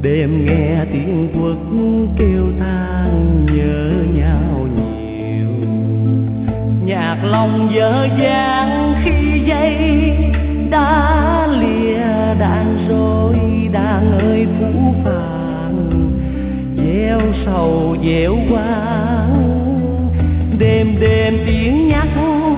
đêm nghe tiếng quất kêu than nhớ nhau nhiều. Nhạc lòng dở dang khi dây đã lìa đàn rồi, đàn ơi phũ phàng gieo sầu gieo quang. Đêm đêm tiếng nhắc